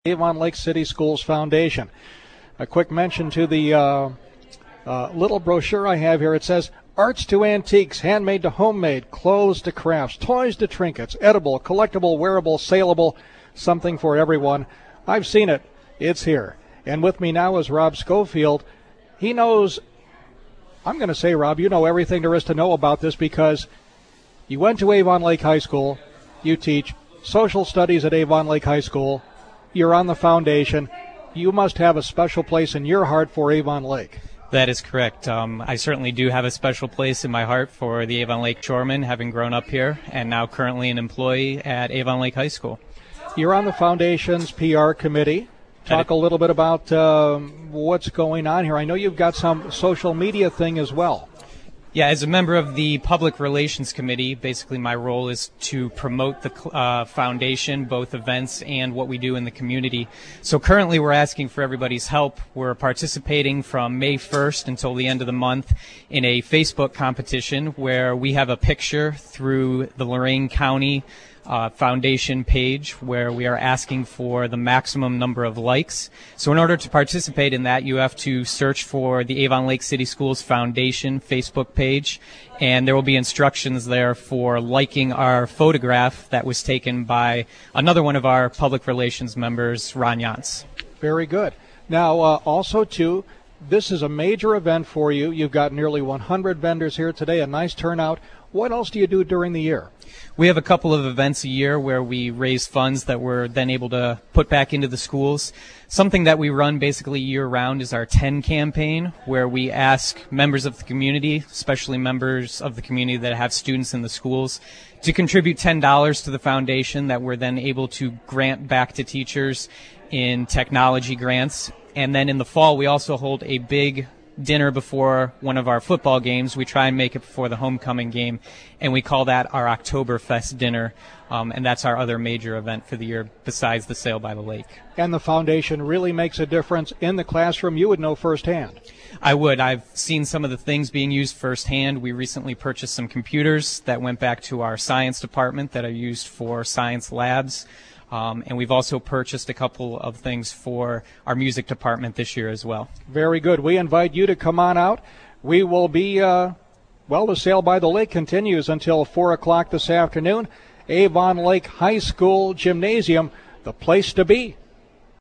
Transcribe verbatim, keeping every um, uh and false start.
Avon Lake City Schools Foundation. A quick mention to the uh, uh, little brochure I have here. It says, arts to antiques, handmade to homemade, clothes to crafts, toys to trinkets, edible, collectible, wearable, saleable, something for everyone. I've seen it. It's here. And with me now is Rob Schofield. He knows, I'm going to say, Rob, you know everything there is to know about this because you went to Avon Lake High School. You teach social studies at Avon Lake High School. You're on the foundation. You must have a special place in your heart for Avon Lake. That is correct. Um, I certainly do have a special place in my heart for the Avon Lake Shoremen, having grown up here and now currently an employee at Avon Lake High School. You're on the foundation's P R committee. Talk a little bit about um, what's going on here. I know you've got some social media thing as well. Yeah, as a member of the Public Relations Committee, basically my role is to promote the uh, foundation, both events and what we do in the community. So currently we're asking for everybody's help. We're participating from May first until the end of the month in a Facebook competition where we have a picture through the Lorain County Uh, foundation page where we are asking for the maximum number of likes. So in order to participate in that, you have to search for the Avon Lake City Schools Foundation Facebook page, and there will be instructions there for liking our photograph that was taken by another one of our public relations members, Ron Jantz. Very good. Now, uh, also, too, this is a major event for you. You've got nearly one hundred vendors here today, a nice turnout. What else do you do during the year? We have a couple of events a year where we raise funds that we're then able to put back into the schools. Something that we run basically year-round is our ten campaign, where we ask members of the community, especially members of the community that have students in the schools, to contribute ten dollars to the foundation that we're then able to grant back to teachers in technology grants. And then in the fall, we also hold a big dinner before one of our football games. We try and make it before the homecoming game, and we call that our Oktoberfest dinner, um, and that's our other major event for the year besides the Sail by the Lake. And the foundation really makes a difference in the classroom. You would know firsthand. I would. I've seen some of the things being used firsthand. We recently purchased some computers that went back to our science department that are used for science labs. Um, and we've also purchased a couple of things for our music department this year as well. Very good. We invite you to come on out. We will be, uh, well, the Sail by the Lake continues until four o'clock this afternoon. Avon Lake High School Gymnasium, the place to be.